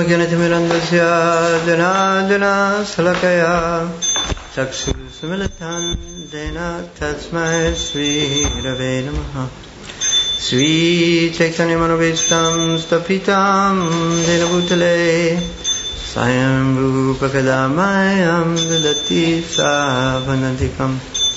Samagyanatimirandasya Janajana Salakaya Chakshusmilitan Dena Tasmai Sri Rave Namaha Sri Chaitanya Manovistam Stapitam Dena Bhutale Sayam Rupakadamayam Vidati Savanadikam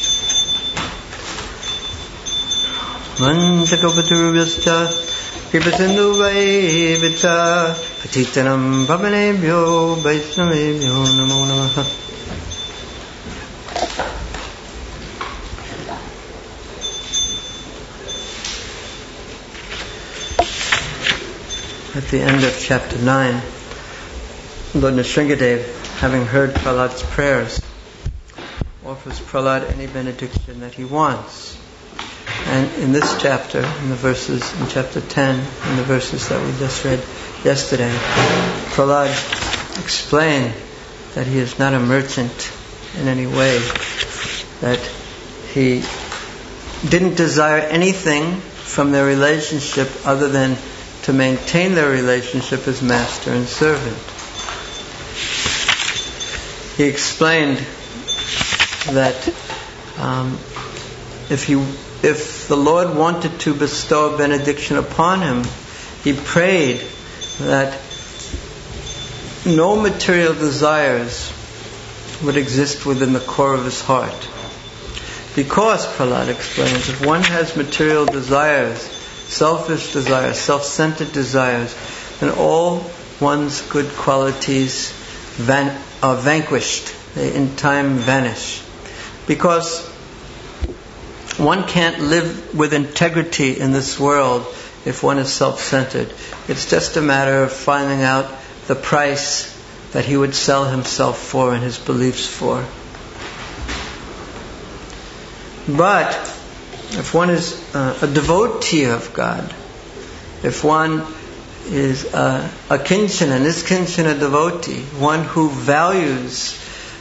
Manchakapaturubhyascha Kripasindu Vaivicha Patitanam Pavanebhyo Vaishnavebhyo Namo Namaha. At the end of chapter 9, Lord Nrsingadev, having heard Prahlad's prayers, offers Prahlad any benediction that he wants. And in this chapter, in chapter 10, in the verses that we just read yesterday, Prahlad explained that he is not a merchant in any way, that he didn't desire anything from their relationship other than to maintain their relationship as master and servant. He explained that if the Lord wanted to bestow a benediction upon him, he prayed that no material desires would exist within the core of his heart. Because, Prahlad explains, if one has material desires, selfish desires, self-centered desires, then all one's good qualities are vanquished. They in time vanish. Because one can't live with integrity in this world if one is self-centered. It's just a matter of finding out the price that he would sell himself for and his beliefs for. But if one is a devotee of God, if one is a kinchana, niskinchana devotee, one who values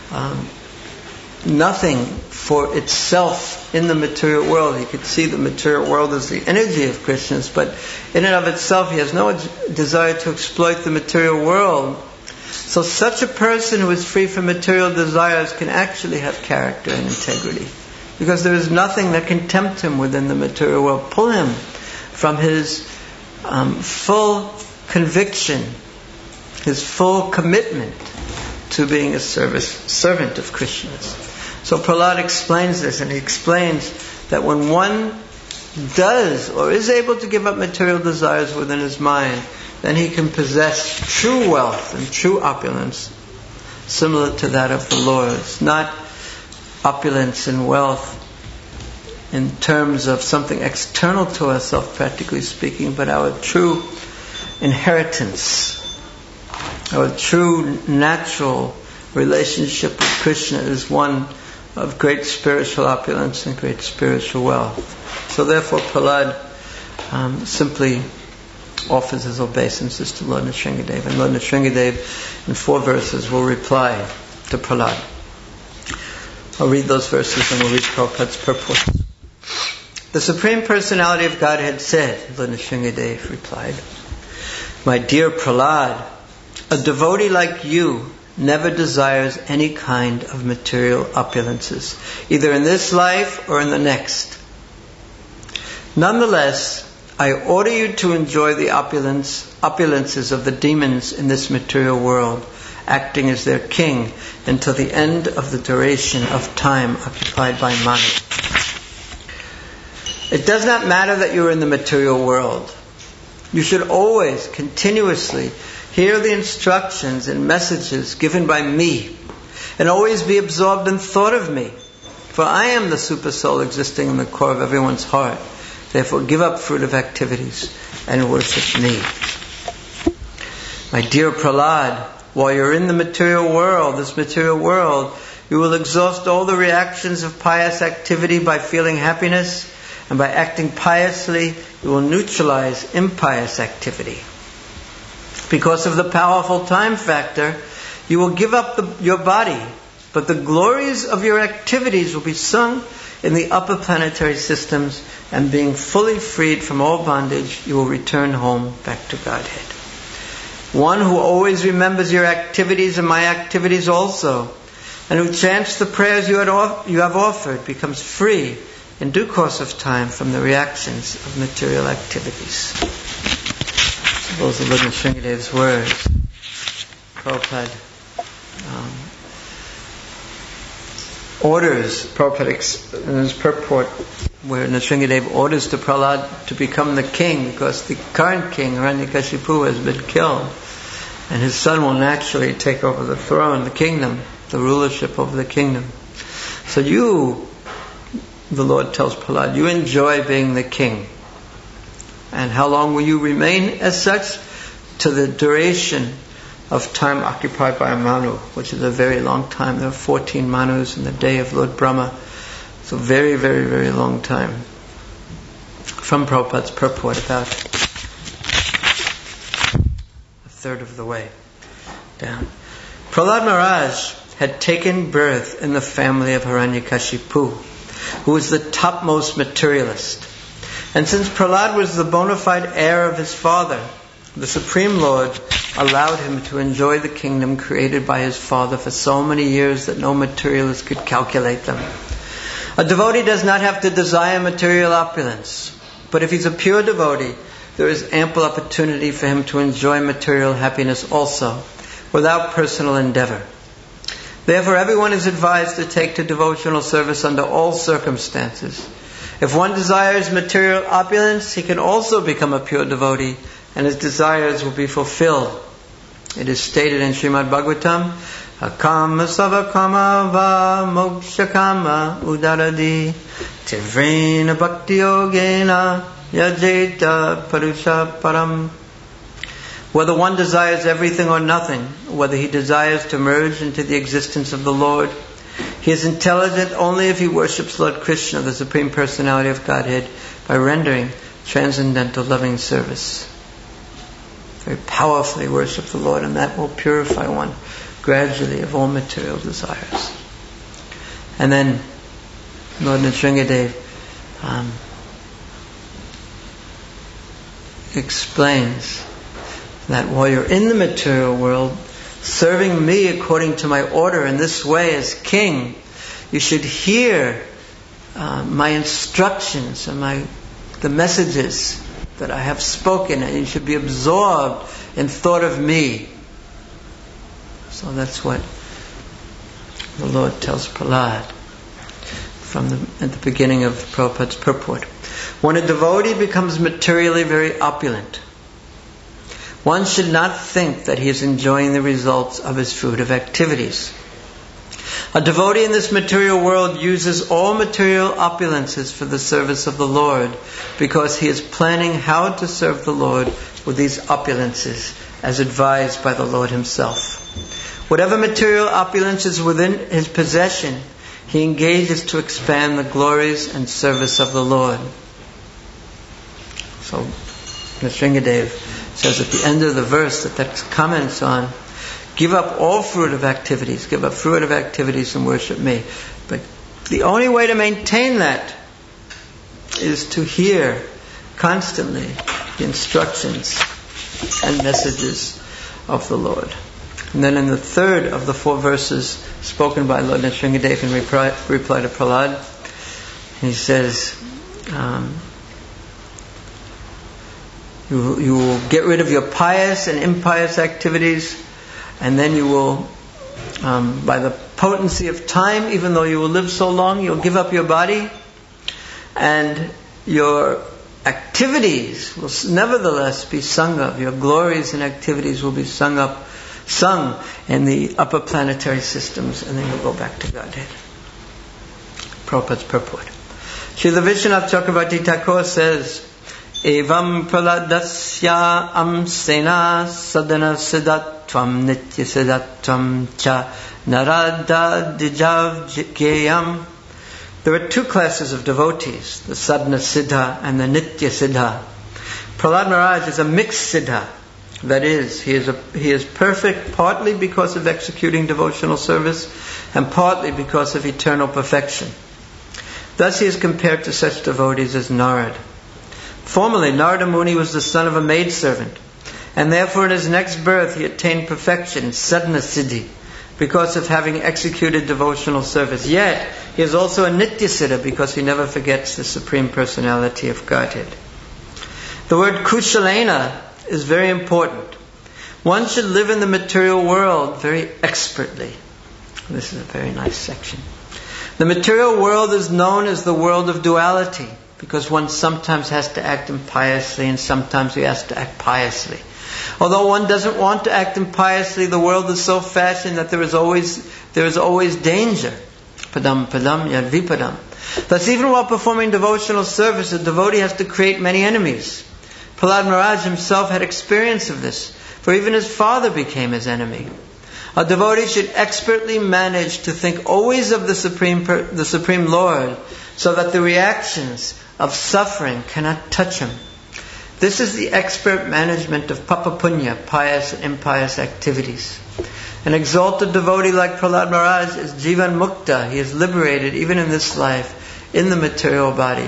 nothing for itself in the material world. He could see the material world as the energy of Krishna's, but in and of itself he has no desire to exploit the material world. So such a person who is free from material desires can actually have character and integrity, because there is nothing that can tempt him within the material world, pull him from his full conviction, his full commitment to being a servant of Krishna's. So Prahlad explains this, and he explains that when one does or is able to give up material desires within his mind, then he can possess true wealth and true opulence, similar to that of the Lord's. Not opulence and wealth in terms of something external to ourselves, practically speaking, but our true inheritance, our true natural relationship with Krishna is one of great spiritual opulence and great spiritual wealth. So therefore Prahlad simply offers his obeisances to Lord Nrsingadev, and Lord Nrsingadev in 4 verses will reply to Prahlad. I'll read those verses and we'll read Prabhupada's purport. The Supreme Personality of Godhead said, Lord Nrsingadev replied, "My dear Prahlad, a devotee like you never desires any kind of material opulences, either in this life or in the next. Nonetheless, I order you to enjoy the opulences of the demons in this material world, acting as their king until the end of the duration of time occupied by Maya. It does not matter that you are in the material world. You should always, continuously, hear the instructions and messages given by me, and always be absorbed in thought of me. For I am the super soul existing in the core of everyone's heart. Therefore give up fruitive activities and worship me." My dear Prahlad, while you're in the material world, this material world, you will exhaust all the reactions of pious activity by feeling happiness, and by acting piously, you will neutralize impious activity. Because of the powerful time factor, you will give up your body, but the glories of your activities will be sung in the upper planetary systems, and being fully freed from all bondage, you will return home back to Godhead. one who always remembers your activities and my activities also, and who chants the prayers you have offered, becomes free in due course of time from the reactions of material activities. So those are Lord Nrsingadev's words. Prabhupada Prabhupada in his purport, where Nrsingadev orders to Prahlad to become the king, because the current king, Hiranyakashipu, has been killed, and his son will naturally take over the throne, the kingdom, the rulership over the kingdom. So you, the Lord tells Prahlad, you enjoy being the king. And how long will you remain as such? To the duration of time occupied by a Manu, which is a very long time. There are 14 Manus in the day of Lord Brahma. It's a very, very, very long time. From Prabhupada's purport, about a third of the way down. Prahlad Maharaj had taken birth in the family of Hiranyakashipu, who was the topmost materialist. And since Prahlad was the bona fide heir of his father, the Supreme Lord allowed him to enjoy the kingdom created by his father for so many years that no materialist could calculate them. A devotee does not have to desire material opulence, but if he's a pure devotee, there is ample opportunity for him to enjoy material happiness also, without personal endeavor. Therefore, everyone is advised to take to devotional service under all circumstances. If one desires material opulence, he can also become a pure devotee, and his desires will be fulfilled. It is stated in Srimad Bhagavatam, Akama savakama va mokshakama udaradi tivrena bhakti yogena yajeta parusha param. Whether one desires everything or nothing, whether he desires to merge into the existence of the Lord, he is intelligent only if he worships Lord Krishna, the Supreme Personality of Godhead, by rendering transcendental loving service. Very powerfully worship the Lord, and that will purify one gradually of all material desires. And then Lord Nrsingadev explains that while you're in the material world, serving me according to my order in this way as king, you should hear my instructions and the messages that I have spoken, and you should be absorbed in thought of me. So that's what the Lord tells Prahlad at the beginning of Prabhupada's purport. When a devotee becomes materially very opulent, one should not think that he is enjoying the results of his fruitive activities. A devotee in this material world uses all material opulences for the service of the Lord, because he is planning how to serve the Lord with these opulences, as advised by the Lord himself. Whatever material opulence is within his possession, he engages to expand the glories and service of the Lord. So Nrsingadev says at the end of the verse that comments on, give up all fruitive activities, and worship me. But the only way to maintain that is to hear constantly the instructions and messages of the Lord. And then in the third of the 4 verses spoken by Lord Nrsingadev in reply to Prahlad, he says, you will get rid of your pious and impious activities, and then you will, by the potency of time, even though you will live so long, you'll give up your body, and your activities will nevertheless be sung of. Your glories and activities will be sung in the upper planetary systems, and then you'll go back to Godhead. Prabhupada's purport. Srila Vishwanath Chakravarti Thakur says, Evam praladasya amsena sadhana siddhatvam nitya siddhatvam cha narada dijavjayam. There are 2 classes of devotees, the sadhana siddha and the nitya siddha. Prahlad Maharaj is a mixed siddha. That is, he is perfect partly because of executing devotional service and partly because of eternal perfection. Thus he is compared to such devotees as Narad. Formerly, Narada Muni was the son of a maidservant, And therefore in his next birth he attained perfection, sadhana siddhi, because of having executed devotional service. Yet he is also a nitya siddha because he never forgets the Supreme Personality of Godhead. The word kushalena is very important. One should live in the material world very expertly. This is a very nice section. The material world is known as the world of duality because one sometimes has to act impiously and sometimes he has to act piously. Although one doesn't want to act impiously, the world is so fashioned that there is always danger. Padam padam yad vipadam. Thus, even while performing devotional service, a devotee has to create many enemies. Prahlad Maharaj himself had experience of this, for even his father became his enemy. A devotee should expertly manage to think always of the Supreme Lord, so that the reactions of suffering cannot touch him. This is the expert management of papa punya, pious and impious activities. An exalted devotee like Prahlad Maharaj is jivan mukta. He is liberated even in this life, in the material body.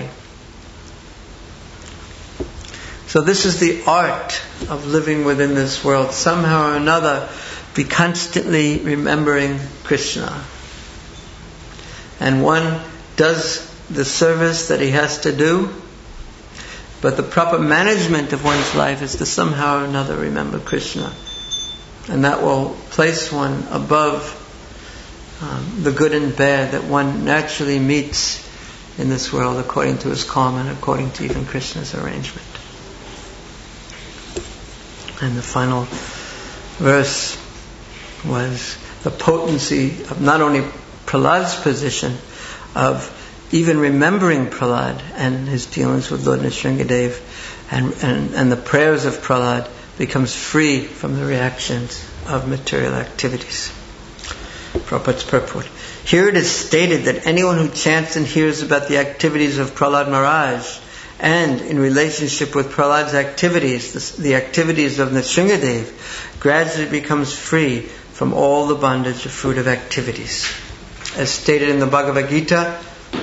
So this is the art of living within this world. Somehow or another, be constantly remembering Krishna. And one does the service that he has to do, but the proper management of one's life is to somehow or another remember Krishna. And that will place one above the good and bad that one naturally meets in this world according to his karma and according to even Krishna's arrangement. And the final verse was the potency of not only Prahlad's position of even remembering Prahlad and his dealings with Lord Nrsingadev and the prayers of Prahlad becomes free from the reactions of material activities. Prabhupada's purport. Here it is stated that anyone who chants and hears about the activities of Prahlad Maharaj and in relationship with Prahlad's activities, the activities of Nrsingadev, gradually becomes free from all the bondage of fruitive activities. As stated in the Bhagavad Gita,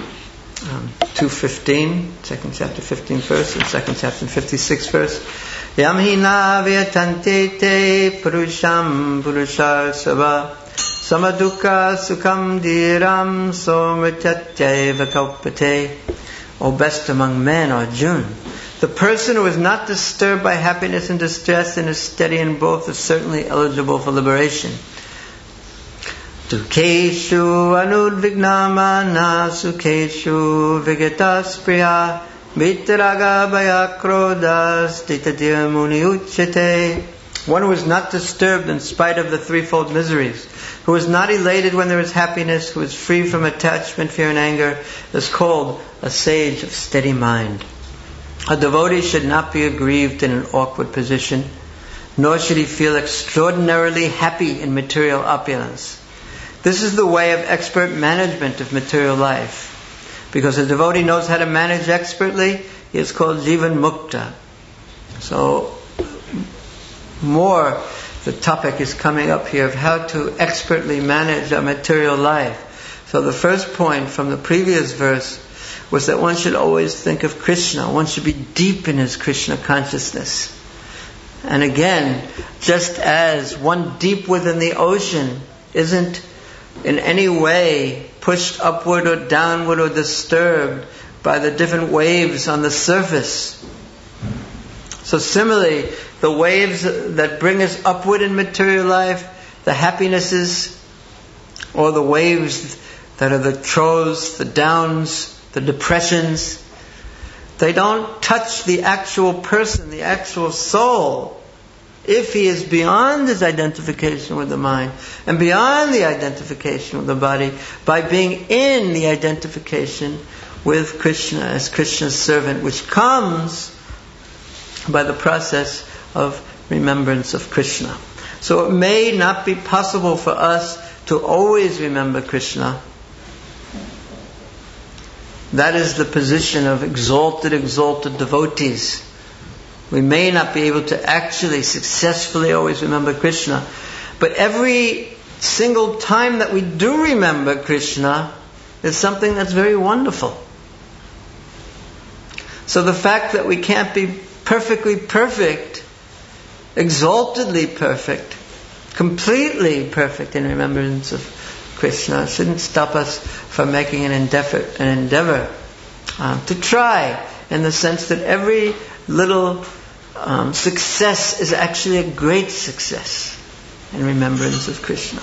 2:15, second chapter 15th verse, and second chapter 56th verse. Yam hina vyatante te purusham purushasava samadukha sukham dhiram somrityatya kalpate. O best among men, Arjuna, the person who is not disturbed by happiness and distress and is steady in both is certainly eligible for liberation. Dukeshu anudvignamana sukeshu vigatas priya vitaraga bhaya krodhas ditadir muni uchyate. One who is not disturbed in spite of the threefold miseries, who is not elated when there is happiness, who is free from attachment, fear and anger, is called a sage of steady mind. A devotee should not be aggrieved in an awkward position, nor should he feel extraordinarily happy in material opulence. This is the way of expert management of material life. Because a devotee knows how to manage expertly, he is called jivan mukta. So, more the topic is coming up here of how to expertly manage our material life. So the first point from the previous verse was that one should always think of Krishna. One should be deep in his Krishna consciousness. And again, just as one deep within the ocean isn't in any way pushed upward or downward or disturbed by the different waves on the surface. So similarly, the waves that bring us upward in material life, the happinesses, or the waves that are the troughs, the downs, the depressions, they don't touch the actual person, the actual soul, if he is beyond his identification with the mind and beyond the identification with the body, by being in the identification with Krishna as Krishna's servant, which comes by the process of remembrance of Krishna. So it may not be possible for us to always remember Krishna. That is the position of exalted devotees. We may not be able to actually successfully always remember Krishna, but every single time that we do remember Krishna is something that's very wonderful. So the fact that we can't be perfectly perfect exaltedly perfect, completely perfect in remembrance of Krishna, shouldn't stop us from making an endeavor to try, in the sense that every little success is actually a great success in remembrance of Krishna.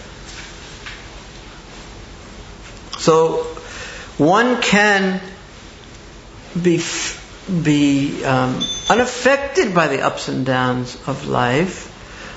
So one can be unaffected by the ups and downs of life,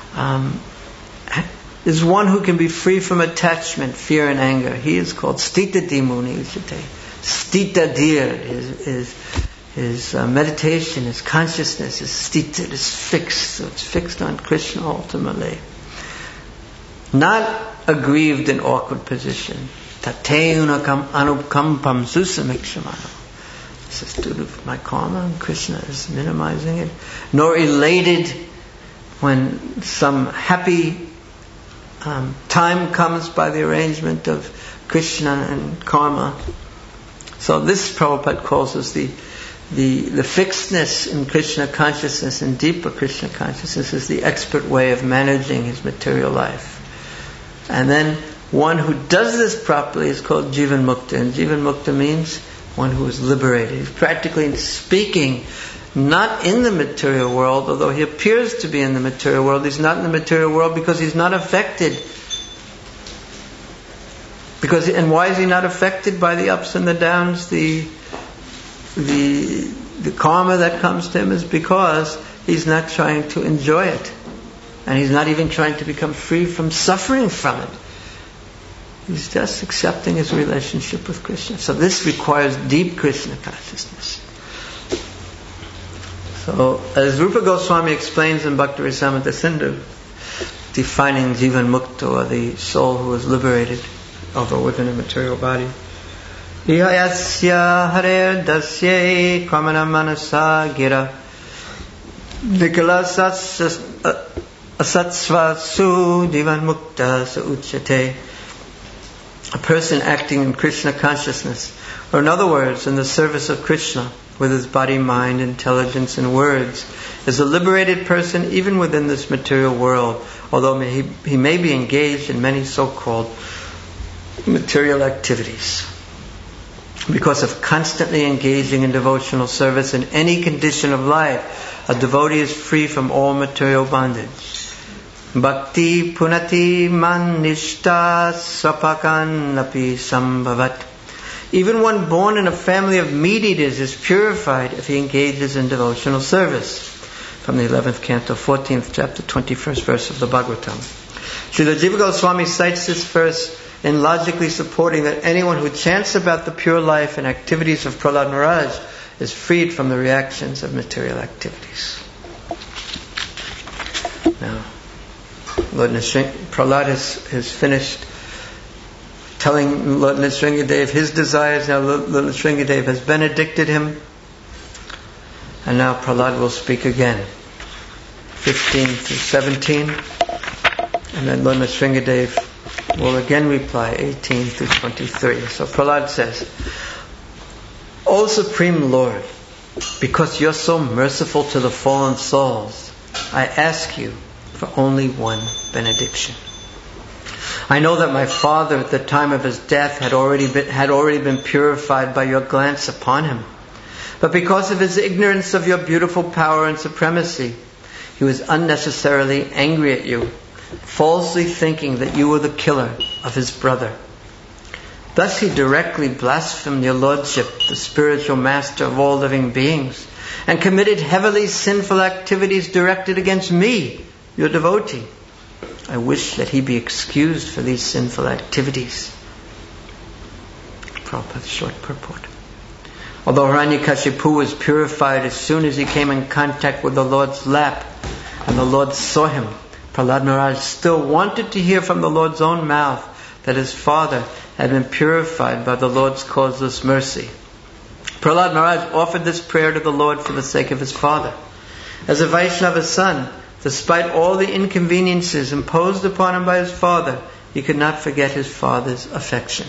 is one who can be free from attachment, fear and anger. He is called Stita Dimuni Uchate. Stita Dir, his meditation, his consciousness is stita, is fixed. So it's fixed on Krishna ultimately. Not aggrieved in awkward position. Tate anukampam susamikshamato. This is due to my karma, and Krishna is minimizing it. Nor elated when some happy time comes by the arrangement of Krishna and karma. So this Prabhupada calls us the fixedness in Krishna consciousness and deeper Krishna consciousness is the expert way of managing his material life. And then one who does this properly is called Jivan Mukta. And Jivan Mukta means one who is liberated. He's practically speaking not in the material world, although he appears to be in the material world. He's not in the material world because he's not affected. And why is he not affected by the ups and the downs? The karma that comes to him is because he's not trying to enjoy it. And he's not even trying to become free from suffering from it. He's just accepting his relationship with Krishna. So this requires deep Krishna consciousness. So, as Rupa Goswami explains in Bhakti Rasamrita Sindhu, defining Jivan Mukta, or the soul who is liberated, although within a material body, Ihayasya hare dasye kamana manasa gira nikala asatsva su Jivan Mukta sa uchate. A person acting in Krishna consciousness, or in other words, in the service of Krishna, with his body, mind, intelligence, and words, is a liberated person even within this material world, although he may be engaged in many so-called material activities. Because of constantly engaging in devotional service in any condition of life, a devotee is free from all material bondage. Bhakti punati man nishta sapakan api sambhavat. Even one born in a family of meat eaters is purified if he engages in devotional service. From the 11th canto, 14th chapter, 21st verse of the Bhagavatam. Srila Jiva Goswami cites this verse in logically supporting that anyone who chants about the pure life and activities of Prahlad Maharaj is freed from the reactions of material activities. Now, Lord Prahlad has finished telling Lord Nrsingadev his desires. Now Lord Nrsingadev has benedicted him. And now Prahlad will speak again. 15 to 17. And then Lord Nrsingadev will again reply, 18 to 23. So Prahlad says, O Supreme Lord, because you're so merciful to the fallen souls, I ask you for only one benediction. I know that my father at the time of his death had already been purified by your glance upon him. But because of his ignorance of your beautiful power and supremacy, he was unnecessarily angry at you, falsely thinking that you were the killer of his brother. Thus he directly blasphemed your lordship, the spiritual master of all living beings, and committed heavily sinful activities directed against me, your devotee. I wish that he be excused for these sinful activities. Prabhupada's short purport. Although Hiranyakashipu was purified as soon as he came in contact with the Lord's lap, and the Lord saw him, Prahlad Maharaj still wanted to hear from the Lord's own mouth that his father had been purified by the Lord's causeless mercy. Prahlad Maharaj offered this prayer to the Lord for the sake of his father. As a Vaishnava son, despite all the inconveniences imposed upon him by his father, he could not forget his father's affection.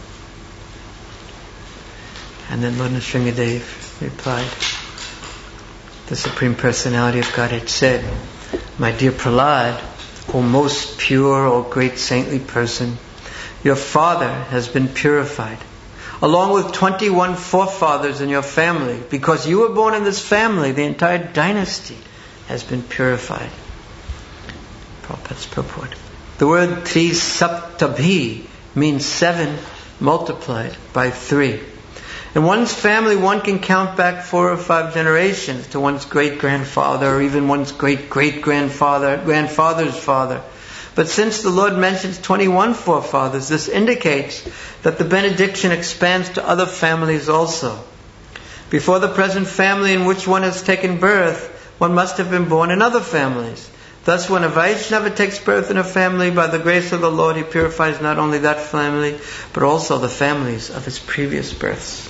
And then Lord Nrsingadev replied, The Supreme Personality of Godhead said, "My dear Prahlad, O most pure, O great saintly person, your father has been purified, along with 21 forefathers in your family. Because you were born in this family, the entire dynasty has been purified." Prabhupada's purport. The word Trisaptabhi means 7 multiplied by 3. In one's family, one can count back 4 or 5 generations to one's great-grandfather or even one's great-great-grandfather, grandfather's father. But since the Lord mentions 21 forefathers, this indicates that the benediction expands to other families also. Before the present family in which one has taken birth, one must have been born in other families. Thus, when a Vaishnava takes birth in a family, by the grace of the Lord, he purifies not only that family, but also the families of his previous births.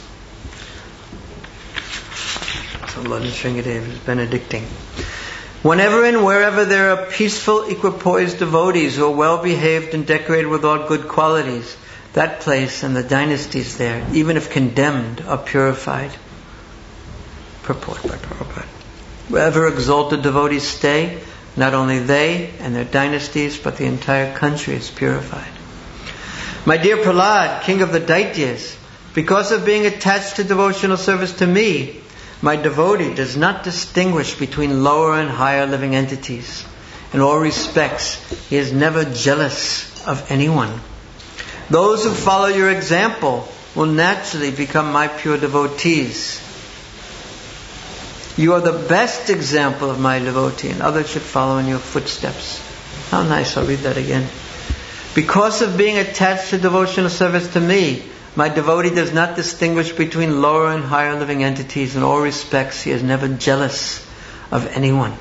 So Lord Nrsingadev is benedicting. Whenever and wherever there are peaceful, equipoised devotees who are well-behaved and decorated with all good qualities, that place and the dynasties there, even if condemned, are purified. Purport by Prabhupada. Wherever exalted devotees stay, not only they and their dynasties, but the entire country is purified. My dear Prahlad, king of the Daityas, because of being attached to devotional service to me, my devotee does not distinguish between lower and higher living entities. In all respects, he is never jealous of anyone. Those who follow your example will naturally become my pure devotees. You are the best example of my devotee, and others should follow in your footsteps. How nice, I'll read that again. Because of being attached to devotional service to me, my devotee does not distinguish between lower and higher living entities. In all respects, he is never jealous of anyone.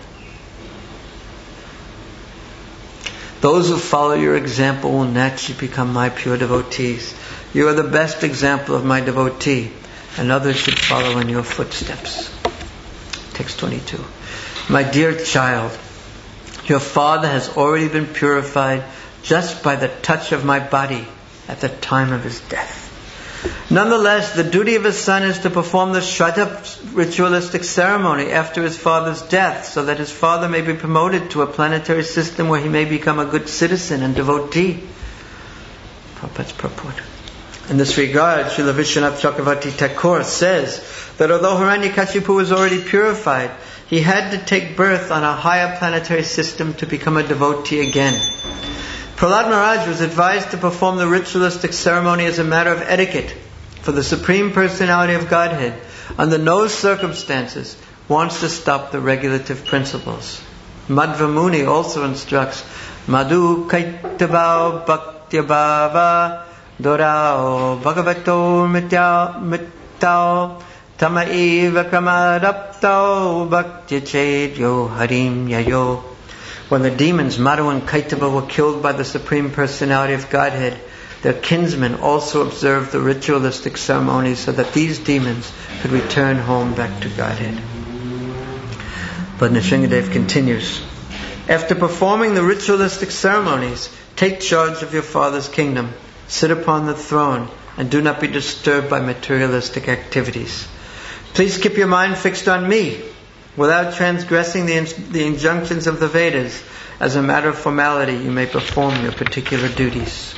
Those who follow your example will naturally become my pure devotees. You are the best example of my devotee, and others should follow in your footsteps. Text 22. My dear child, your father has already been purified just by the touch of my body at the time of his death. Nonetheless, the duty of his son is to perform the Shraddha ritualistic ceremony after his father's death, so that his father may be promoted to a planetary system where he may become a good citizen and devotee. Prabhupada's purport. In this regard, Srila Vishwanath Chakravarti Thakur says that although Hiranyakashipu was already purified, he had to take birth on a higher planetary system to become a devotee again. Prahlad Maharaj was advised to perform the ritualistic ceremony as a matter of etiquette, for the Supreme Personality of Godhead, under no circumstances, wants to stop the regulative principles. Madhva Muni also instructs, Madhu Kaitabhao Bhaktyabhava Dorao Bhagavato Mittao Tamaiva Kramadaptao Bhaktya Harim Yayo. When the demons Madhu and Kaitava were killed by the Supreme Personality of Godhead, their kinsmen also observed the ritualistic ceremonies so that these demons could return home back to Godhead. But Nrsingadev continues, after performing the ritualistic ceremonies, take charge of your father's kingdom, sit upon the throne, and do not be disturbed by materialistic activities. Please keep your mind fixed on me, without transgressing the injunctions of the Vedas. As a matter of formality, you may perform your particular duties.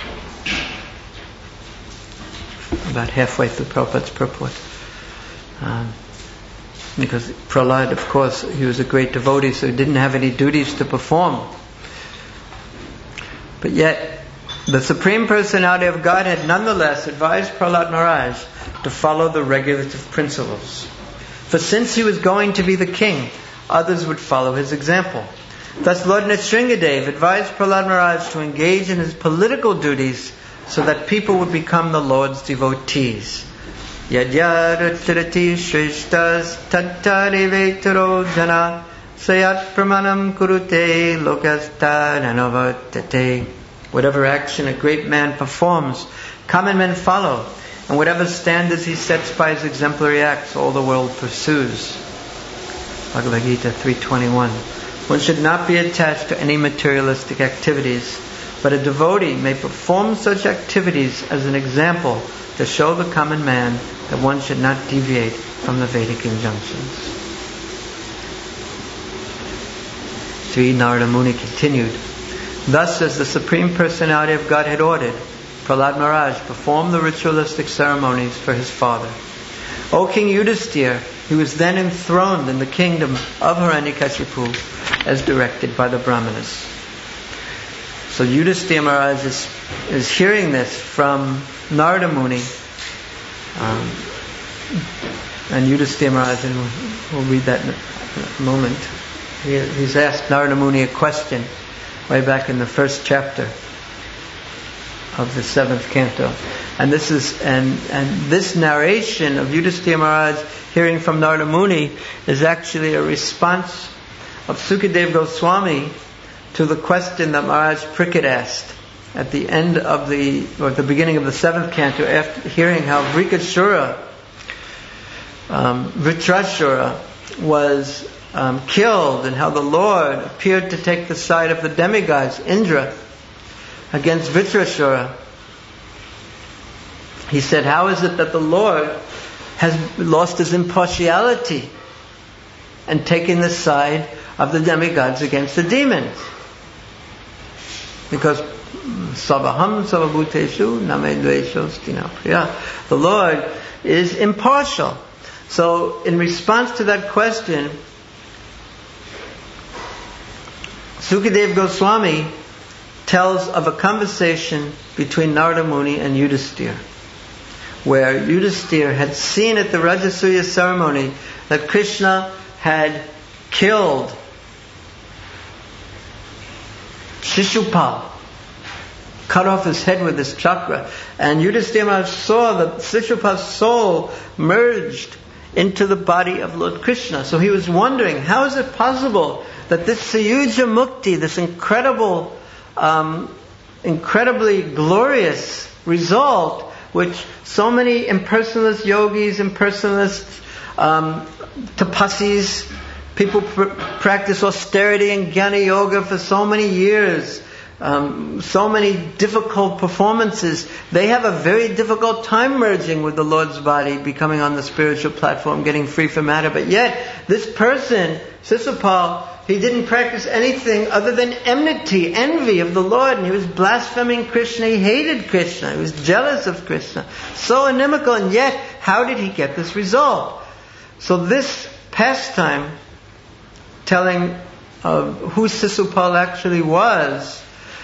About halfway through Prabhupada's purport. Because Prahlad, of course, he was a great devotee, so he didn't have any duties to perform. But yet, the Supreme Personality of Godhead nonetheless advised Prahlad Maharaj to follow the regulative principles. For since he was going to be the king, others would follow his example. Thus Lord Nrsingadev advised Prahlad Maharaj to engage in his political duties so that people would become the Lord's devotees. Yadyaratirati shrishtas tattarivetaro jana sayat pramanam kurute lokastadanavartate. Whatever action a great man performs, common men follow. And whatever standards he sets by his exemplary acts, all the world pursues. Bhagavad Gita 3:21. One should not be attached to any materialistic activities, but a devotee may perform such activities as an example to show the common man that one should not deviate from the Vedic injunctions. Sri Narada Muni continued, thus as the Supreme Personality of God had ordered, Prahlad Maharaj performed the ritualistic ceremonies for his father. O King Yudhisthira, he was then enthroned in the kingdom of Hiranyakashipu as directed by the Brahmanas. So Yudhisthira Maharaj is hearing this from Narada Muni, and Yudhisthira Maharaj, and we'll read that in a moment. He's asked Narada Muni a question way back in the first chapter of the 7th canto. And this narration of Yudhisthira Maharaj hearing from Narada Muni is actually a response of Sukadeva Goswami to the question that Maharaj Parikshit asked at the end of at the beginning of the 7th canto, after hearing how Vrikashura, Vritrashura was killed, and how the Lord appeared to take the side of the demigods, Indra, against Vritrashura. He said, how is it that the Lord has lost his impartiality and taken the side of the demigods against the demons? Because Savaham Savabhuteshu Name Dvesho Stina Priya, the Lord is impartial. So in response to that question, Sukadeva Goswami tells of a conversation between Narada Muni and Yudhisthira, where Yudhisthira had seen at the Rajasuya ceremony that Krishna had killed Shishupal, cut off his head with his chakra, and Yudhisthira Maharaj saw that Shishupal's soul merged into the body of Lord Krishna. So he was wondering, how is it possible that this Sayuja Mukti, this incredibly glorious result, which so many impersonalist yogis, impersonalist tapasis, people practice austerity and jnana yoga for so many years, so many difficult performances, they have a very difficult time merging with the Lord's body, becoming on the spiritual platform, getting free from matter. But yet, this person, Shishupal, he didn't practice anything other than enmity, envy of the Lord, and he was blaspheming Krishna, he hated Krishna, he was jealous of Krishna. So inimical, and yet, how did he get this result? So this pastime, telling of who Shishupal actually was,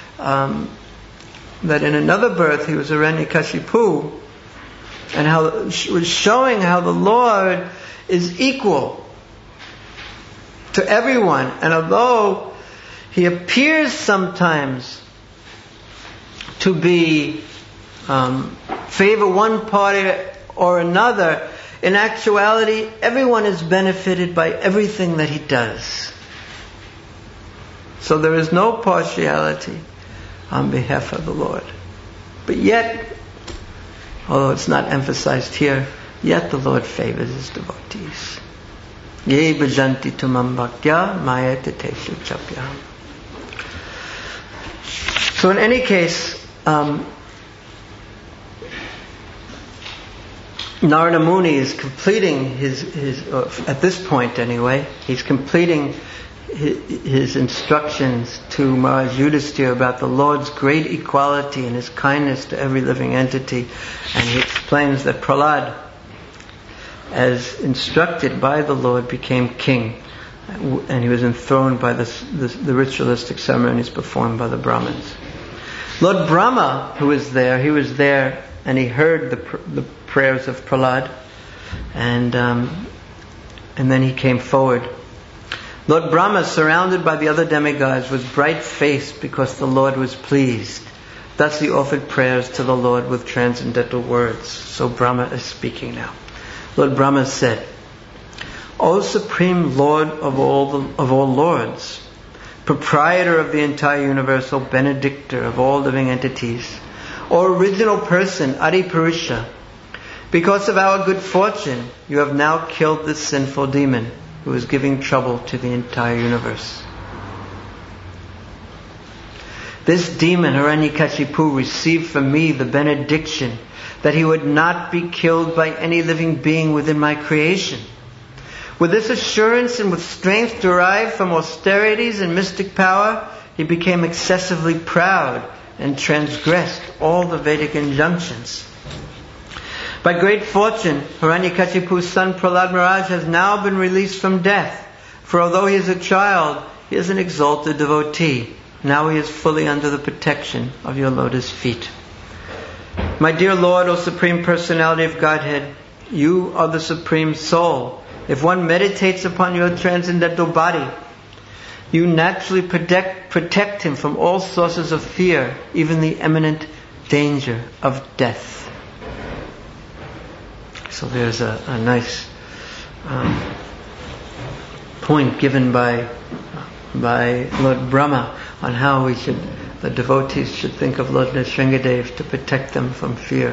that in another birth he was Hiranyakashipu, and how it was showing how the Lord is equal to everyone, and although he appears sometimes to be favor one party or another, in actuality everyone is benefited by everything that he does. So there is no partiality on behalf of the Lord. But yet, although it's not emphasized here, yet the Lord favors his devotees. Ye bhajanti tumam bhaktya mayate teshu chapyam. So in any case, Narada Muni is completing his at this point anyway, he's completing his instructions to Maharaj Yudhisthira about the Lord's great equality and his kindness to every living entity. And he explains that Prahlad, as instructed by the Lord, became king, and he was enthroned by the ritualistic ceremonies performed by the Brahmins. Lord Brahma, who was there, and he heard the prayers of Prahlad, and then he came forward. Lord Brahma, surrounded by the other demigods, was bright-faced because the Lord was pleased. Thus he offered prayers to the Lord with transcendental words. So Brahma is speaking now. Lord Brahma said, O Supreme Lord of all lords, proprietor of the entire universal, benedictor of all living entities, O original person, Adi Purusha, because of our good fortune, you have now killed this sinful demon who is giving trouble to the entire universe. This demon, Hiranyakashipu, received from me the benediction that he would not be killed by any living being within my creation. With this assurance and with strength derived from austerities and mystic power, he became excessively proud and transgressed all the Vedic injunctions. By great fortune, Hiranyakashipu's son Prahlad Maharaj has now been released from death. For although he is a child, he is an exalted devotee. Now he is fully under the protection of your lotus feet. My dear Lord, O Supreme Personality of Godhead, you are the Supreme Soul. If one meditates upon your transcendental body, you naturally protect him from all sources of fear, even the imminent danger of death. So there's a nice point given by Lord Brahma on how the devotees should think of Lord Nrsingadev to protect them from fear.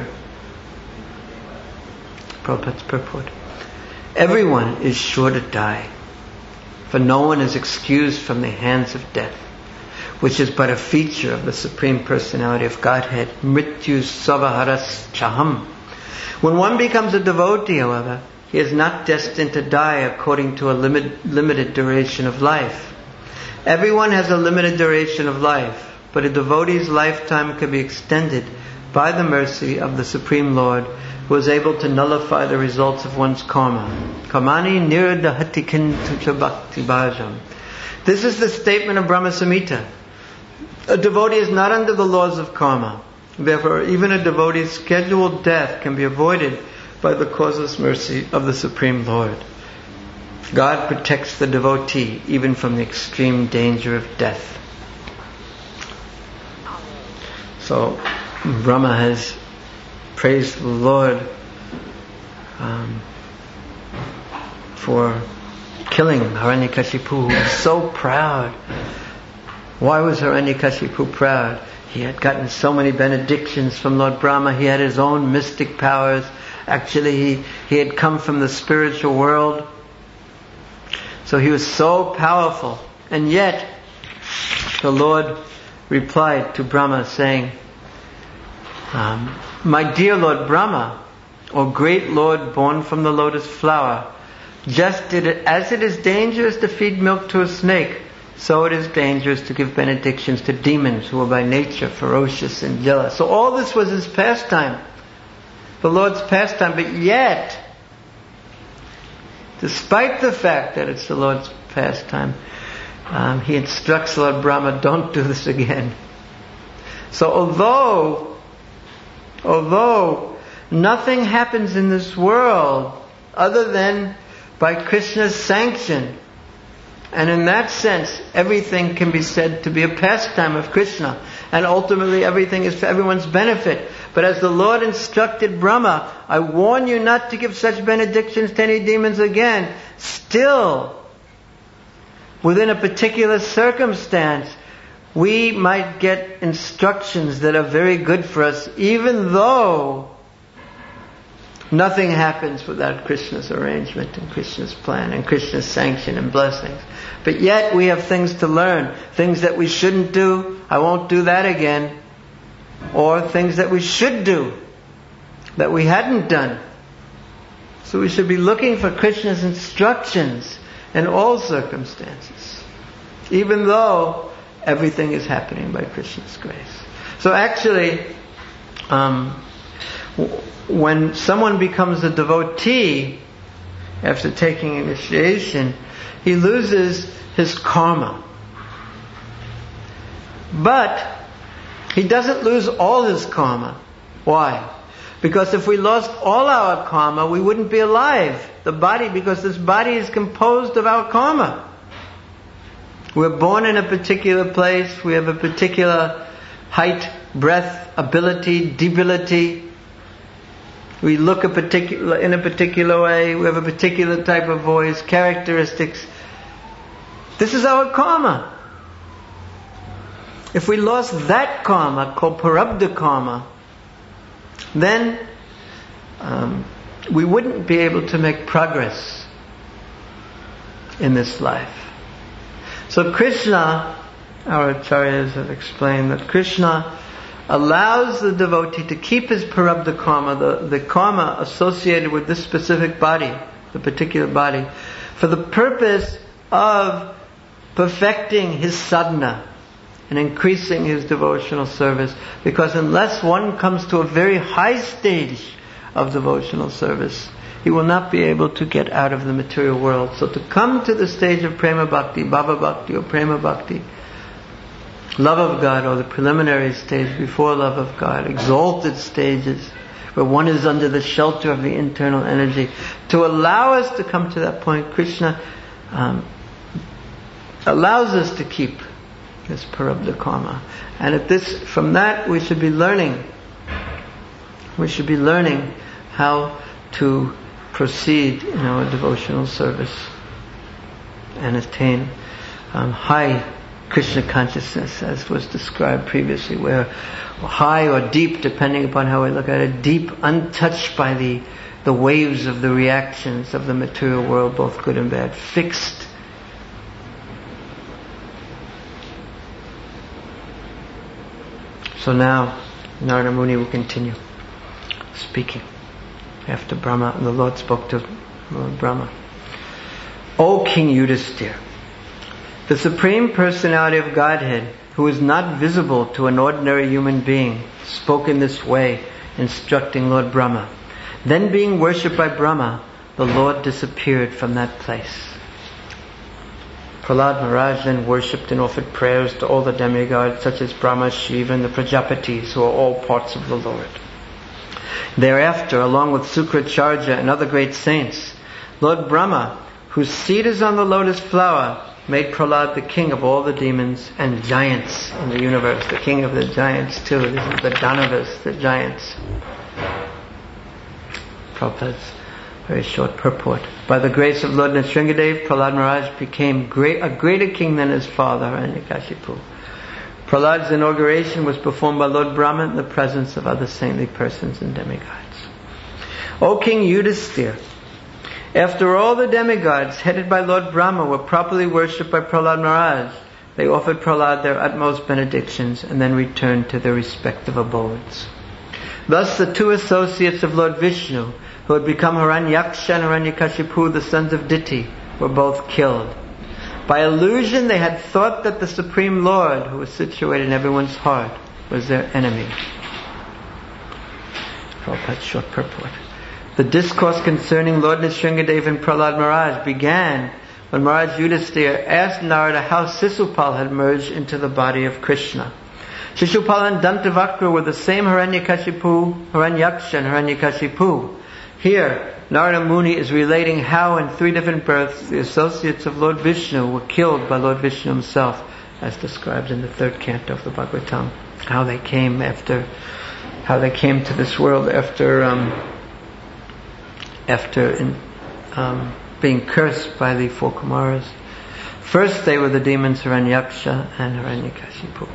Prabhupada's purport. Everyone is sure to die, for no one is excused from the hands of death, which is but a feature of the Supreme Personality of Godhead. Mrityu Savaharas Chaham. When one becomes a devotee, however, he is not destined to die according to a limited duration of life. Everyone has a limited duration of life, but a devotee's lifetime can be extended by the mercy of the Supreme Lord, who is able to nullify the results of one's karma. Kamani nirdahati kintucha bhakti bhajam. This is the statement of Brahma Samhita. A devotee is not under the laws of karma. Therefore, even a devotee's scheduled death can be avoided by the causeless mercy of the Supreme Lord. God protects the devotee even from the extreme danger of death. So, Brahma has praised the Lord for killing Hiranyakashipu, who was so proud. Why was Hiranyakashipu proud? He had gotten so many benedictions from Lord Brahma. He had his own mystic powers. Actually, he had come from the spiritual world. So he was so powerful. And yet, the Lord replied to Brahma saying, my dear Lord Brahma, O great Lord born from the lotus flower, just as it is dangerous to feed milk to a snake, so it is dangerous to give benedictions to demons who are by nature ferocious and jealous. So all this was his pastime, the Lord's pastime, but yet, despite the fact that it's the Lord's pastime, he instructs Lord Brahma, don't do this again. So although nothing happens in this world other than by Krishna's sanction, and in that sense everything can be said to be a pastime of Krishna, and ultimately everything is for everyone's benefit. But as the Lord instructed Brahma, I warn you not to give such benedictions to any demons again. Still, within a particular circumstance, we might get instructions that are very good for us, even though nothing happens without Krishna's arrangement and Krishna's plan and Krishna's sanction and blessings. But yet we have things to learn, things that we shouldn't do, I won't do that again, or things that we should do that we hadn't done. So we should be looking for Krishna's instructions in all circumstances, even though everything is happening by Krishna's grace. So actually, when someone becomes a devotee after taking initiation, he loses his karma. But he doesn't lose all his karma. Why? Because if we lost all our karma, we wouldn't be alive. The body, because this body is composed of our karma. We're born in a particular place, we have a particular height, breadth, ability, debility. We look in a particular way, we have a particular type of voice, characteristics. This is our karma. If we lost that karma, called parabdha karma, then we wouldn't be able to make progress in this life. So Krishna, our acharyas have explained that Krishna allows the devotee to keep his parabdha karma, the karma associated with this specific body, the particular body, for the purpose of perfecting his sadhana and increasing his devotional service. Because unless one comes to a very high stage of devotional service, he will not be able to get out of the material world. So to come to the stage of prema bhakti, bhava bhakti or prema bhakti, love of God, or the preliminary stage before love of God, exalted stages where one is under the shelter of the internal energy, to allow us to come to that point, Krishna allows us to keep this prarabdha karma. And from that we should be learning. We should be learning how to proceed in our devotional service and attain high Krishna consciousness, as was described previously, where high or deep, depending upon how we look at it, deep, untouched by the waves of the reactions of the material world, both good and bad, fixed. So now Narada Muni will continue speaking after Brahma, and the Lord spoke to Lord Brahma. O King Yudhisthira, the Supreme Personality of Godhead, who is not visible to an ordinary human being, spoke in this way, instructing Lord Brahma. Then, being worshipped by Brahma, the Lord disappeared from that place. Prahlad Maharaj then worshipped and offered prayers to all the demigods, such as Brahma, Shiva, and the Prajapatis, who are all parts of the Lord. Thereafter, along with Sukracharya and other great saints, Lord Brahma, whose seat is on the lotus flower, made Prahlad the king of all the demons and giants in the universe. The king of the giants too. This is the Danavas, the giants. Prabhupada's very short purport. By the grace of Lord Nrsingadev, Prahlad Maharaj became a greater king than his father, Hiranyakashipu. Prahlad's inauguration was performed by Lord Brahma in the presence of other saintly persons and demigods. O King Yudhisthira, after all the demigods headed by Lord Brahma were properly worshipped by Prahlad Maharaj, they offered Prahlad their utmost benedictions and then returned to their respective abodes. Thus the two associates of Lord Vishnu, who had become Hiranyaksha and Hiranyakashipu, the sons of Diti, were both killed. By illusion they had thought that the Supreme Lord, who was situated in everyone's heart, was their enemy. Prabhupada's short purport. The discourse concerning Lord Nrsingadev and Prahlad Maharaj began when Maharaj Yudhisthira asked Narada how Sisupal had merged into the body of Krishna. Shishupal and Dantavakra were the same Hiranyaksha and Hiranyakashipu. Here, Narada Muni is relating how in 3 different births the associates of Lord Vishnu were killed by Lord Vishnu himself, as described in the 3rd canto of the Bhagavatam. How they came to this world after being cursed by the 4 Kumaras. First they were the demons Hiranyaksha and Hiranyakashipu.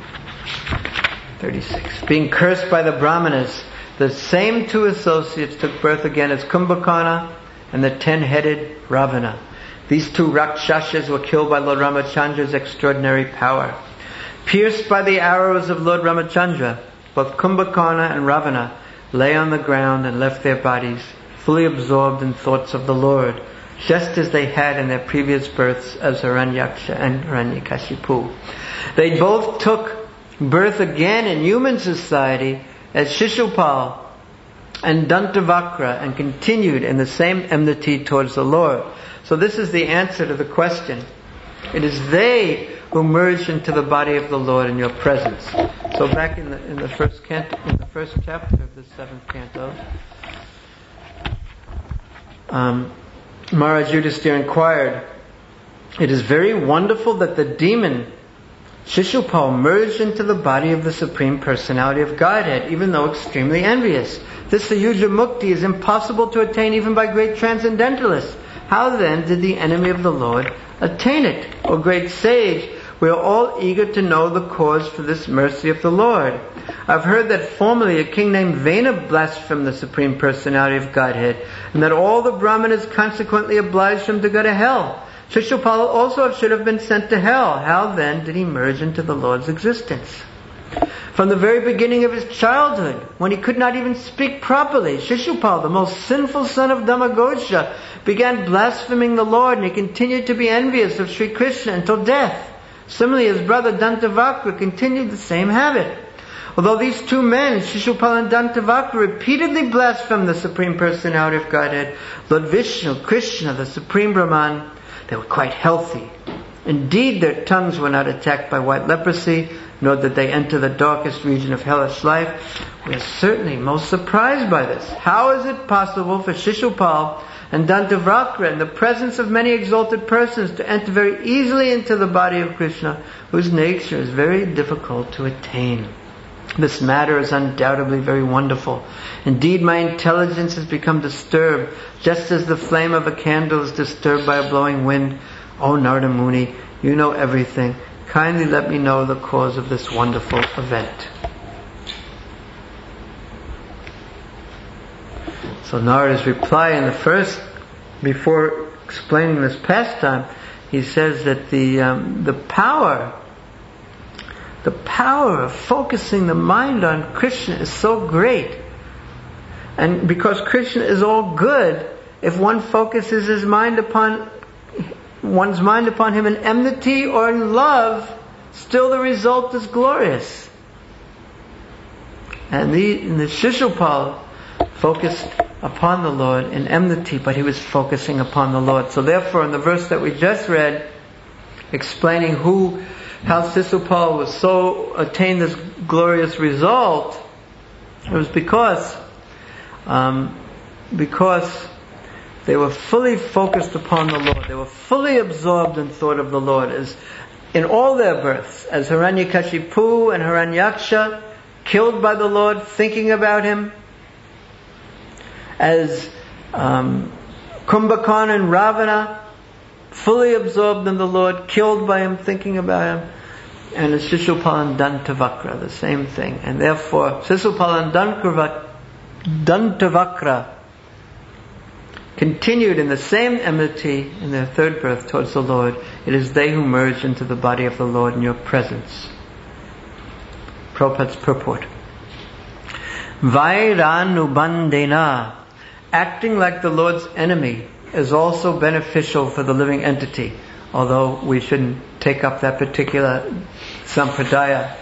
36. Being cursed by the Brahmanas, the same 2 associates took birth again as Kumbhakarna and the 10-headed Ravana. These 2 Rakshasas were killed by Lord Ramachandra's extraordinary power. Pierced by the arrows of Lord Ramachandra, both Kumbhakarna and Ravana lay on the ground and left their bodies fully absorbed in thoughts of the Lord, just as they had in their previous births as Hiranyaksha and Hiranyakashipu. They both took birth again in human society as Shishupal and Dantavakra and continued in the same enmity towards the Lord. So this is the answer to the question. It is they who merged into the body of the Lord in your presence. So back in the first canto, in the first chapter of the 7th canto, Maharaj Yudhisthira inquired, it is very wonderful that the demon Shishupal merged into the body of the Supreme Personality of Godhead, even though extremely envious. This Sayuja Mukti is impossible to attain even by great transcendentalists. How then did the enemy of the Lord attain it? O great sage, we are all eager to know the cause for this mercy of the Lord. I've heard that formerly a king named Vena blasphemed the Supreme Personality of Godhead, and that all the Brahmanas consequently obliged him to go to hell. Shishupal also should have been sent to hell. How then did he merge into the Lord's existence? From the very beginning of his childhood, when he could not even speak properly, Shishupal, the most sinful son of Dhammagocha, began blaspheming the Lord, and he continued to be envious of Sri Krishna until death. Similarly, his brother Dantavakra continued the same habit. Although these two men, Shishupal and Dantavakra, repeatedly blasphemed the Supreme Personality of Godhead, Lord Vishnu, Krishna, the Supreme Brahman, they were quite healthy. Indeed, their tongues were not attacked by white leprosy, nor did they enter the darkest region of hellish life. We are certainly most surprised by this. How is it possible for Shishupal and Dantavakra, in the presence of many exalted persons, to enter very easily into the body of Krishna, whose nature is very difficult to attain? This matter is undoubtedly very wonderful. Indeed, my intelligence has become disturbed, just as the flame of a candle is disturbed by a blowing wind. O Narada Muni, you know everything. Kindly let me know the cause of this wonderful event. So Narada's reply in the first, before explaining this pastime, he says that the power of focusing the mind on Krishna is so great. And because Krishna is all good, if one focuses one's mind upon him in enmity or in love, still the result is glorious. And the Shishupal focused upon the Lord in enmity, but he was focusing upon the Lord. So therefore, in the verse that we just read, explaining how Shishupal was so attained this glorious result, it was because they were fully focused upon the Lord. They were fully absorbed in thought of the Lord, as in all their births, as Hiranyakashipu and Hiranyaksha, killed by the Lord, thinking about him, as Kumbhakarna and Ravana, fully absorbed in the Lord, killed by him, thinking about him, and as Shishupal and Dantavakra, the same thing. And therefore, Shishupal and Dantavakra continued in the same enmity in their third birth towards the Lord. It is they who merged into the body of the Lord in your presence. Prabhupada's purport. Vairanubandena, acting like the Lord's enemy, is also beneficial for the living entity, although we shouldn't take up that particular sampradaya.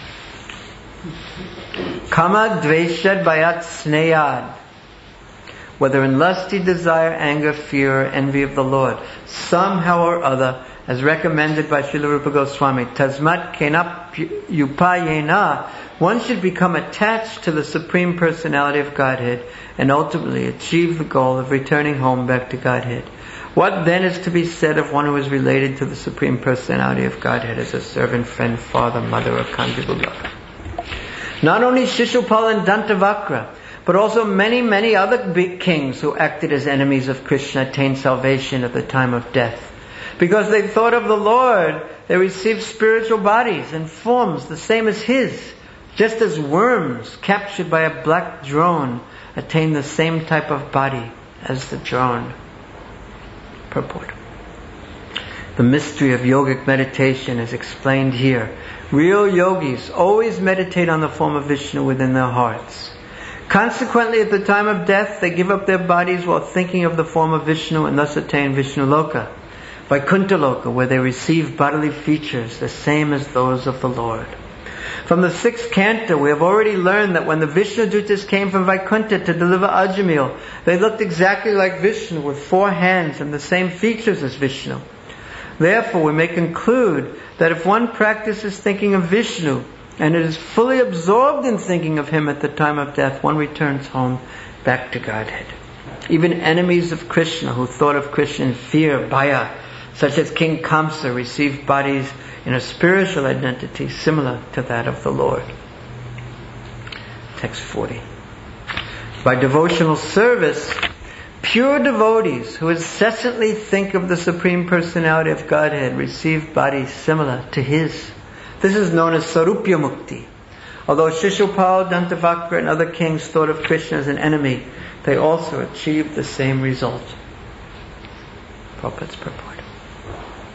Kama dveshad bayat sneyad, whether in lusty desire, anger, fear, or envy of the Lord, somehow or other, as recommended by Srila Rupa Goswami, tasmat kenap upayena, one should become attached to the Supreme Personality of Godhead and ultimately achieve the goal of returning home back to Godhead. What then is to be said of one who is related to the Supreme Personality of Godhead as a servant, friend, father, mother, or conjugal lover? Not only Shishupal and Dantavakra, but also many, many other big kings who acted as enemies of Krishna attained salvation at the time of death. Because they thought of the Lord, they received spiritual bodies and forms the same as his. Just as worms captured by a black drone attain the same type of body as the drone. Purport. The mystery of yogic meditation is explained here. Real yogis always meditate on the form of Vishnu within their hearts. Consequently, at the time of death, they give up their bodies while thinking of the form of Vishnu and thus attain Vishnu Loka, Vaikuntha Loka, where they receive bodily features the same as those of the Lord. From the 6th canto, we have already learned that when the Vishnu Dutas came from Vaikuntha to deliver Ajamil, they looked exactly like Vishnu with 4 hands and the same features as Vishnu. Therefore, we may conclude that if one practices thinking of Vishnu and it is fully absorbed in thinking of him at the time of death, one returns home back to Godhead. Even enemies of Krishna who thought of Krishna in fear, bhaya, such as King Kamsa, received bodies in a spiritual identity similar to that of the Lord. Text 40. By devotional service, pure devotees who incessantly think of the Supreme Personality of Godhead receive bodies similar to his. This is known as Sarupya Mukti. Although Shishupal, Dantavakra, and other kings thought of Krishna as an enemy, they also achieved the same result. Prabhupada's purport.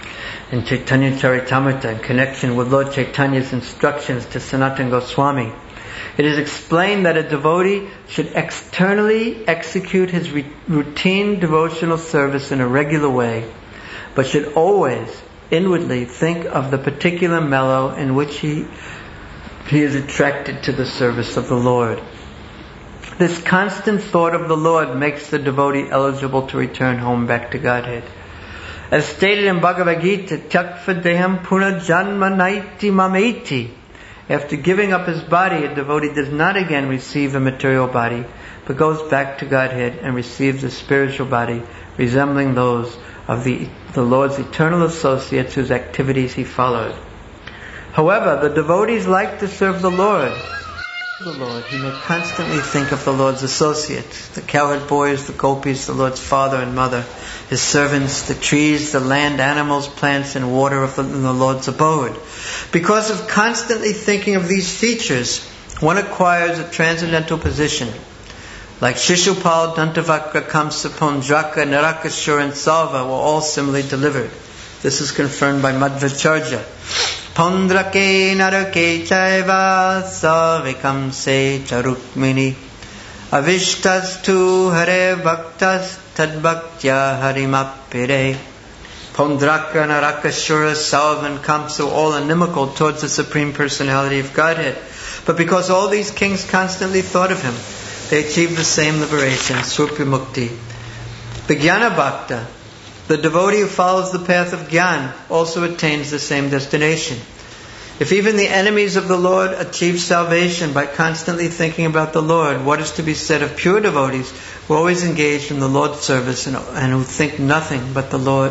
in Chaitanya Charitamrita in connection with Lord Chaitanya's instructions to Sanatana Goswami. It is explained that a devotee should externally execute his routine devotional service in a regular way, but should always inwardly think of the particular mellow in which he is attracted to the service of the Lord. This constant thought of the Lord makes the devotee eligible to return home back to Godhead. As stated in Bhagavad Gita, Tyaktva deham puna janma naiti mameti. After giving up his body, a devotee does not again receive a material body, but goes back to Godhead and receives a spiritual body, resembling those of the Lord's eternal associates whose activities he followed. However, the devotees like to serve the Lord. He may constantly think of the Lord's associates, the cowherd boys, the gopis, the Lord's father and mother, His servants, the trees, the land, animals, plants, and water of the Lord's abode. Because of constantly thinking of these features, one acquires a transcendental position. Like Shishupal, Dantavakra, Kamsa, Pondraka, Narakasura, and Salva were all similarly delivered. This is confirmed by Madhvacharya. Pondrake narake chaiva savikam se charukmini avishtas tu hare bhaktas tadbhaktya harimapire. Pondraka, Narakasura, Salva, and Kamsa all inimical towards the Supreme Personality of Godhead. But because all these kings constantly thought of Him, they achieved the same liberation, Surpi Mukti. The Jnana Bhakta, the devotee who follows the path of Jnana, also attains the same destination. If even the enemies of the Lord achieve salvation by constantly thinking about the Lord, what is to be said of pure devotees who are always engaged in the Lord's service and who think of nothing but the Lord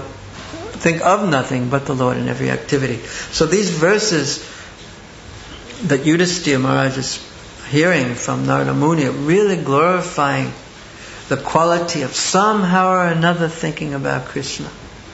in every activity? So these verses that Yudhisthira Maharaj is hearing from Narada Muni are really glorifying the quality of somehow or another thinking about Krishna.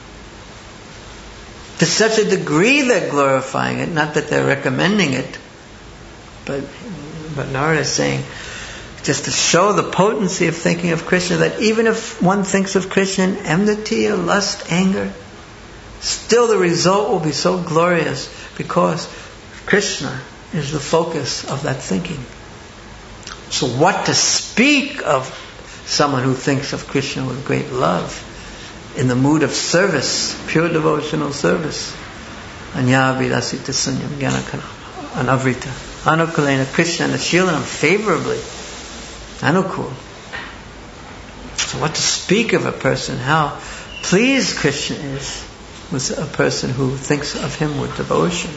To such a degree they're glorifying it, not that they're recommending it, but Narada is saying, just to show the potency of thinking of Krishna, that even if one thinks of Krishna in enmity or lust, anger, still the result will be so glorious because Krishna is the focus of that thinking. So what to speak of someone who thinks of Krishna with great love, in the mood of service, pure devotional service. Anya vilasita sunyam gyanakana anavrita anukulena Krishna and Shilanam favorably. Anukul. So what to speak of a person, how pleased Krishna is with a person who thinks of him with devotion.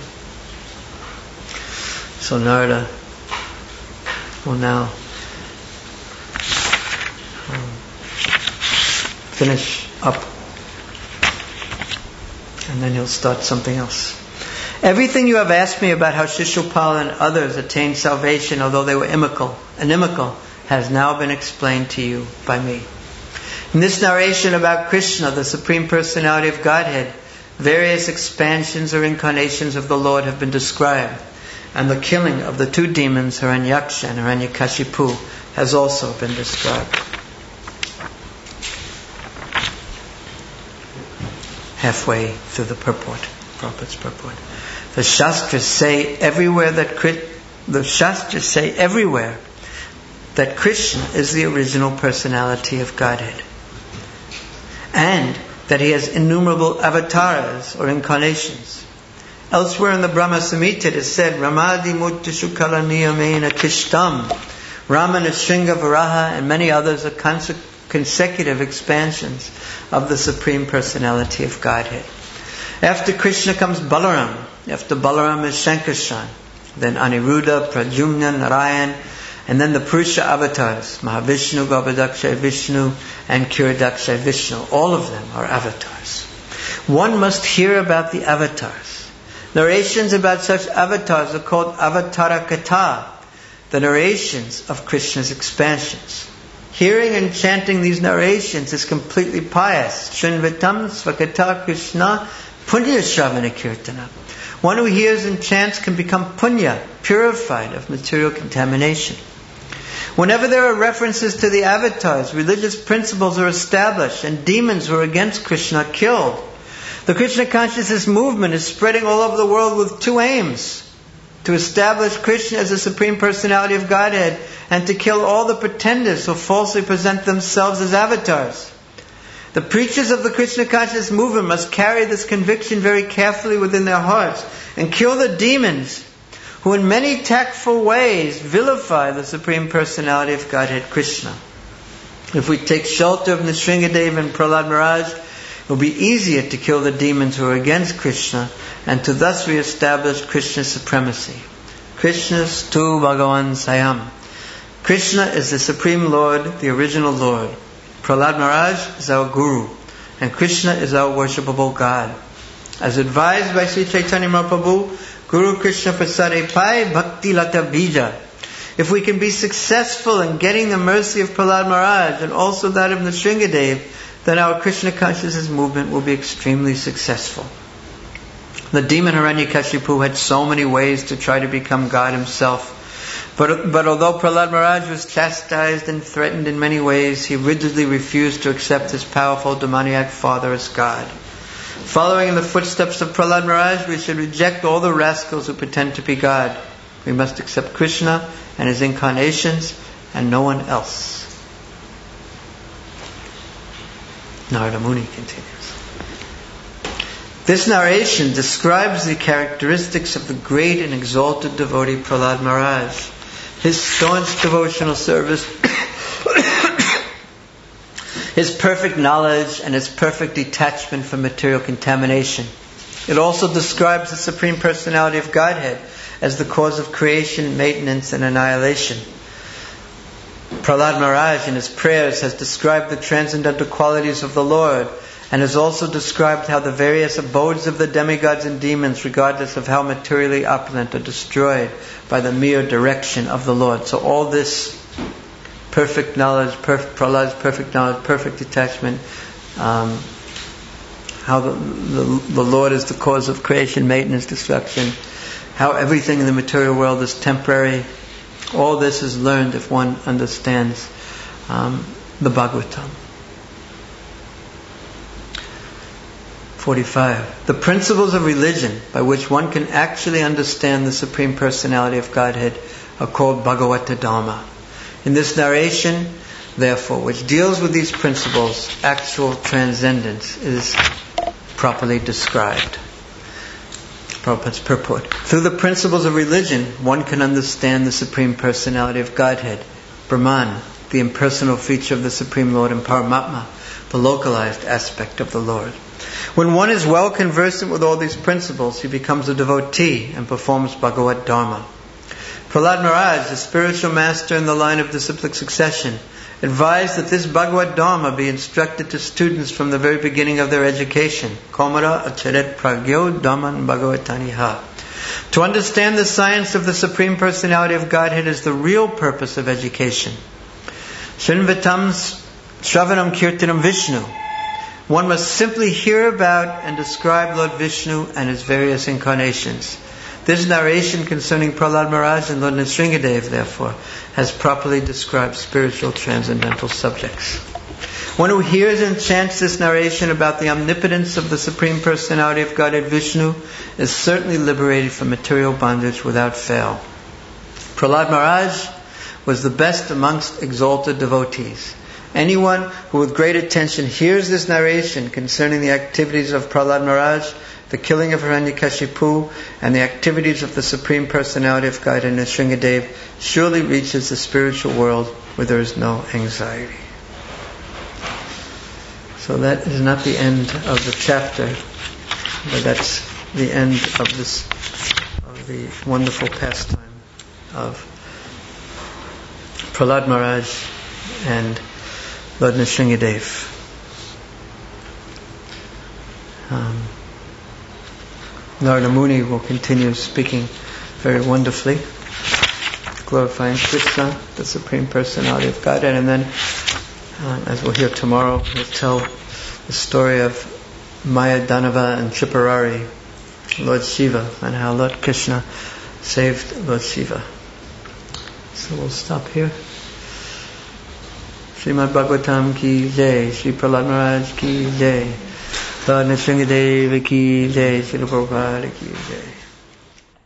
So Narada will now finish up, and then he'll start something else. Everything you have asked me about how Shishupal and others attained salvation, although they were inimical, has now been explained to you by me. In this narration about Krishna, the Supreme Personality of Godhead, various expansions or incarnations of the Lord have been described, and the killing of the two demons, Hiranyaksha and Hiranyakashipu, has also been described. Halfway through the purport, Prabhupada's purport. The Shastras say everywhere that Krishna is the original personality of Godhead, and that He has innumerable avatars or incarnations. Elsewhere in the Brahma Samhita it is said, Ramadi Muttishu Kalaniyamena Tishtam. Rama, Nrsinga, Varaha, and many others are consecutive expansions of the Supreme Personality of Godhead. After Krishna comes Balaram. After Balaram is Shankarshan. Then Aniruddha, Pradyumna, Narayan, and then the Purusha avatars, Mahavishnu, Garbhadakshay Vishnu, and Kiradakshay Vishnu. All of them are avatars. One must hear about the avatars. Narrations about such avatars are called Avatara Katha, the narrations of Krishna's expansions. Hearing and chanting these narrations is completely pious. Shrinvatam Svakata Krishna Punya Shravana Kirtana. One who hears and chants can become punya, purified of material contamination. Whenever there are references to the avatars, religious principles are established and demons who are against Krishna are killed. The Krishna consciousness movement is spreading all over the world with two aims: to establish Krishna as the Supreme Personality of Godhead, and to kill all the pretenders who falsely present themselves as avatars. The preachers of the Krishna consciousness movement must carry this conviction very carefully within their hearts and kill the demons who in many tactful ways vilify the Supreme Personality of Godhead, Krishna. If we take shelter of Nrsingadev and Prahlad Maharaj, it will be easier to kill the demons who are against Krishna and to thus re-establish Krishna's supremacy. Krishnastu Bhagavan Sayam. Krishna is the Supreme Lord, the original Lord. Prahlad Maharaj is our Guru, and Krishna is our worshipable God. As advised by Sri Chaitanya Mahaprabhu, Guru Krishna Prasade Pai Bhakti Lata Bija. If we can be successful in getting the mercy of Prahlad Maharaj and also that of Nrsingadev, then our Krishna consciousness movement will be extremely successful. The demon Hiranyakashipu had so many ways to try to become God himself. But although Prahlad Maharaj was chastised and threatened in many ways, he rigidly refused to accept his powerful demoniac father as God. Following in the footsteps of Prahlad Maharaj, we should reject all the rascals who pretend to be God. We must accept Krishna and his incarnations and no one else. Narada Muni continues. This narration describes the characteristics of the great and exalted devotee Prahlad Maharaj. His staunch devotional service, his perfect knowledge, and his perfect detachment from material contamination. It also describes the Supreme Personality of Godhead as the cause of creation, maintenance, and annihilation. Prahlad Maharaj in his prayers has described the transcendental qualities of the Lord, and has also described how the various abodes of the demigods and demons, regardless of how materially opulent, are destroyed by the mere direction of the Lord. So all this perfect knowledge, Prahlad's perfect knowledge, perfect detachment, how the Lord is the cause of creation, maintenance, destruction, how everything in the material world is temporary. All this is learned if one understands the Bhagavatam. 45. The principles of religion by which one can actually understand the Supreme Personality of Godhead are called Bhagavata Dharma. In this narration, therefore, which deals with these principles, actual transcendence is properly described. Prabhupada's purport. Through the principles of religion, one can understand the Supreme Personality of Godhead, Brahman, the impersonal feature of the Supreme Lord, and Paramatma, the localized aspect of the Lord. When one is well conversant with all these principles, he becomes a devotee and performs Bhagavat Dharma. Prahlad Maharaj, the spiritual master in the line of disciplic succession, advised that this Bhagavat Dharma be instructed to students from the very beginning of their education. Komara acharet pragyo dhamman bhagavataniha. To understand the science of the Supreme Personality of Godhead is the real purpose of education. Srinvatam Shravanam Kirtanam Vishnu. One must simply hear about and describe Lord Vishnu and his various incarnations. This narration concerning Prahlad Maharaj and Lord Nrsingadev, therefore, has properly described spiritual transcendental subjects. One who hears and chants this narration about the omnipotence of the Supreme Personality of Godhead Vishnu is certainly liberated from material bondage without fail. Prahlad Maharaj was the best amongst exalted devotees. Anyone who with great attention hears this narration concerning the activities of Prahlad Maharaj, the killing of Hiranyakashipu, and the activities of the Supreme Personality of Godhead Nrsingadev surely reaches the spiritual world where there is no anxiety. So that is not the end of the chapter, but that's the end of the wonderful pastime of Prahlad Maharaj and Lord Nrsingadev. Narada Muni will continue speaking very wonderfully, glorifying Krishna, the Supreme Personality of Godhead, and then, as we'll hear tomorrow, he'll tell the story of Maya Danava and Tripurari, Lord Shiva, and how Lord Krishna saved Lord Shiva. So we'll stop here. Srimad Bhagavatam ki jai, Sri Prahlad Maharaj ki jai, Lord Nrsimhadev ki jai, Srila Prabhupada ki jai.